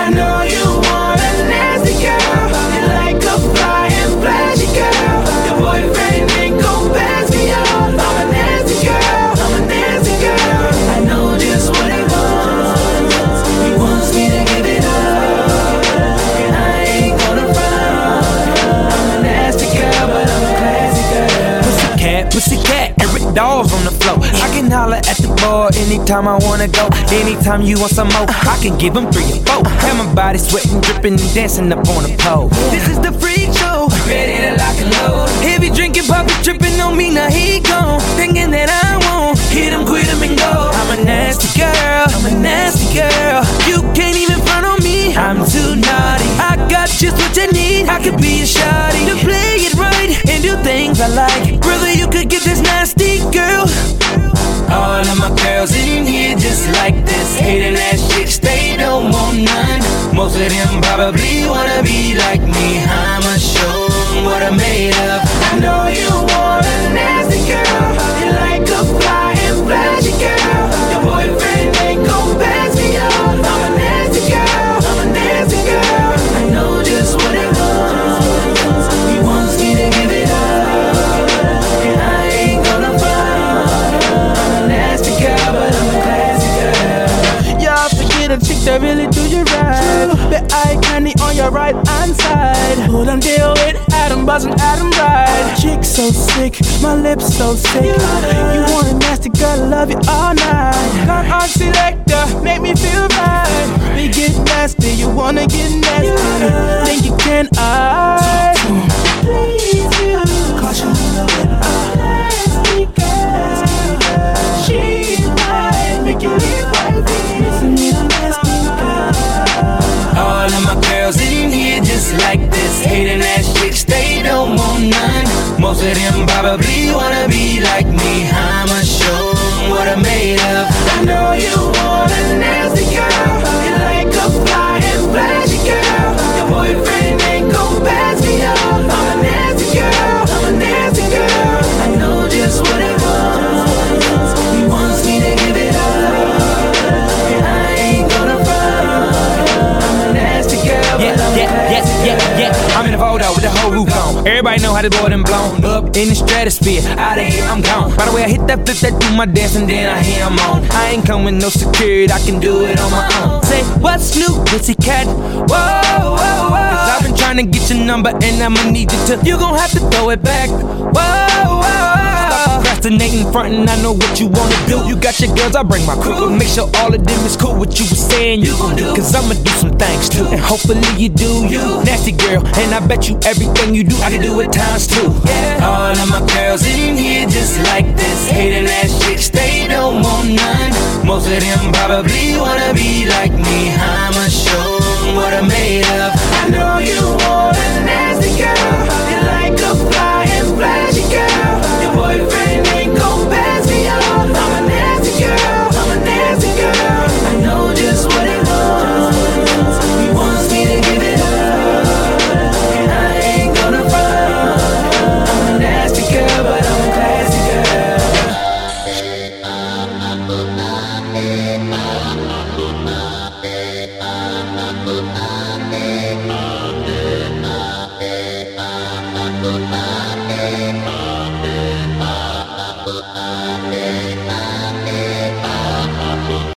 I know you want a nasty girl. You like a fly and flashy girl. Your boyfriend ain't gon' pass me up. I'm a nasty girl, I'm a nasty girl. I know just what he wants. He wants me to give it up, and I ain't gonna run. I'm a nasty girl, but I'm a classy girl. Pussycat, Eric Dolls on the floor. I can holler at the bar anytime I wanna go. Anytime you want some more, I can give them 3 or 4. Have my body sweating, dripping, and dancing up on the pole. This is the freak show, Ready to lock and load. heavy drinking, poppin', tripping on me, now he gone. Thinking that I won't hit him, quit him, and go. I'm a nasty girl, I'm a nasty girl. You can't even front on me, I'm too naughty. I got just what you need, I could be a shawty. To play it right and do things I like. Brother, you could get this nasty girl. All of my girls in here just like this. Hating that shit, they don't want none. Most of them probably wanna be like me. I'ma show them what I'm made of. I know you want a nasty girl. You like a fly and flashy girl. Your boyfriend ain't gon' pass me up. I'm a nasty girl, I'm a nasty girl. I know just what he wants. He wants me to give it up, and I ain't gonna run. I'm a nasty girl, but I'm a classy girl. Y'all forget a chick that really do you right. The eye candy on your right hand side. Who done deal with Adam buzzing, Adam right. Chick so sick, my lips so sick. You want a nasty girl, love you all night. Got on selector, make me feel right. We get nasty, you wanna get nasty. Think you can, I please you. Caution with a nasty girl. She might make you leave wifey. All of my girls in here just like this. Hating that shit, they don't want none. Most of them probably wanna be like me. I'ma show them what I'm made of. I know you want a nasty girl. You like a fly and flashy girl. Your boyfriend ain't gon' pass me up. I'm a nasty girl, I'm a nasty girl. I know just what he wants. He wants me to give it up, and I ain't gonna run. I'm a nasty girl, but I'm a classy girl. I'm in the photo with the whole roof on. Everybody know how this boy done blown up in the stratosphere. Out of here, I'm gone. By the way, I hit that flip, that do my dance, and then I hear I'm on. I ain't come with no security, I can do it on my own. Say, what's new, pussycat? Whoa, whoa, whoa. Cause I've been trying to get your number, and I'ma need you to. You gon' have to throw it back. Whoa, whoa, whoa. Stop procrastinating, frontin', I know what you wanna do. You got your girls, I bring my crew. But make sure all of them is cool with you was saying you gon' do. Cause I'ma do some things too, and hopefully you do. You nasty girl, and I bet you everything you do, I can do it times 2. Yeah. All of my girls in here just like this. Hating that shit, they don't want none. Most of them probably wanna be like